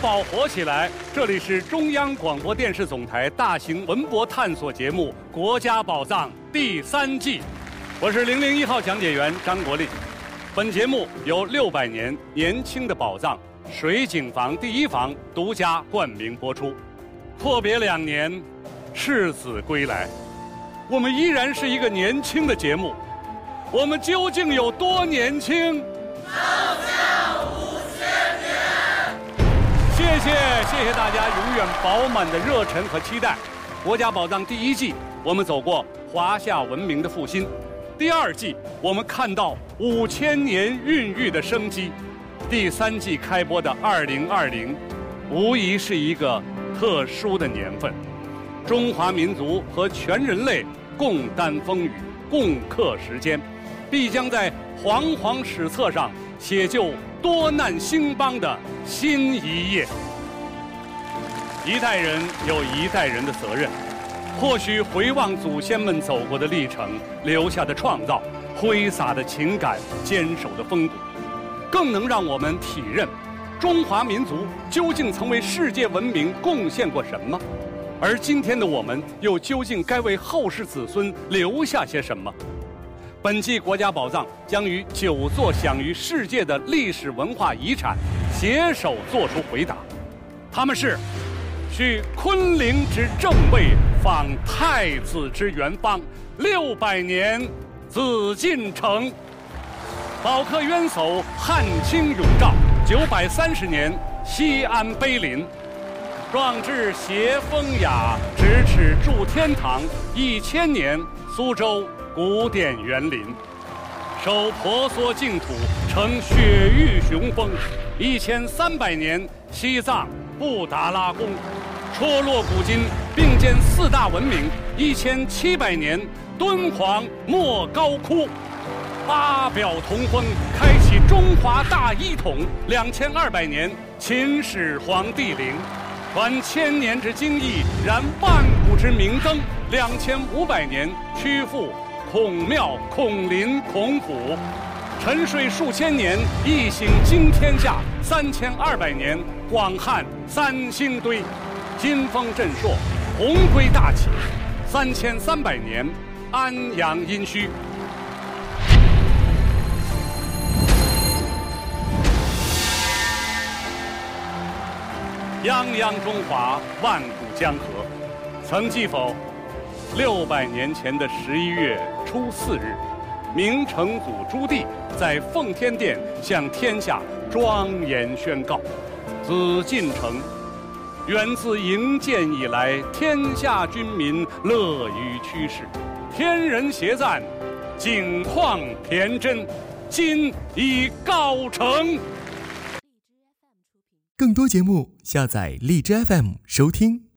宝火起来！这里是中央广播电视总台大型文博探索节目《国家宝藏》第3季，我是001号讲解员张国立。本节目由600年年轻的宝藏水井坊第一房独家冠名播出。阔别2年，赤子归来，我们依然是一个年轻的节目。我们究竟有多年轻？谢谢大家永远饱满的热忱和期待。国家宝藏第1季，我们走过华夏文明的复兴；第2季，我们看到5000年孕育的生机；第3季开播的2020，无疑是一个特殊的年份。中华民族和全人类共担风雨，共克时艰，必将在煌煌史册上写就多难兴邦的新一页。一代人有一代人的责任，或许回望祖先们走过的历程，留下的创造，挥洒的情感，坚守的风骨，更能让我们体认中华民族究竟曾为世界文明贡献过什么，而今天的我们又究竟该为后世子孙留下些什么。本季国家宝藏将与9座享誉世界的历史文化遗产携手做出回答，他们是去昆陵之正位，访太子之元芳，600年紫禁城；宝克渊叟，汉清永照，930年西安碑林；壮志携风雅，咫尺筑天堂，1000年苏州古典园林；守婆娑净土，成雪域雄风，1300年西藏布达拉宫；戳落古今，并建4大文明，1700年敦煌莫高窟；八表同风，开启中华大一统，2200年秦始皇帝陵；传1000年之精义，燃万古之明灯，2500年曲阜孔庙、孔林、孔府；沉睡数千年，一醒惊天下，3200年广汉三星堆；金风震朔，鸿归大起，3300年安阳殷墟。泱泱中华，万古江河，曾记否？600年前的11月初4日，明成祖朱棣在奉天殿向天下庄严宣告：紫禁城源自营建以来，天下军民乐于驱使，天人协赞，景况田真，今已告成。 更多节目下载荔枝 FM 收听。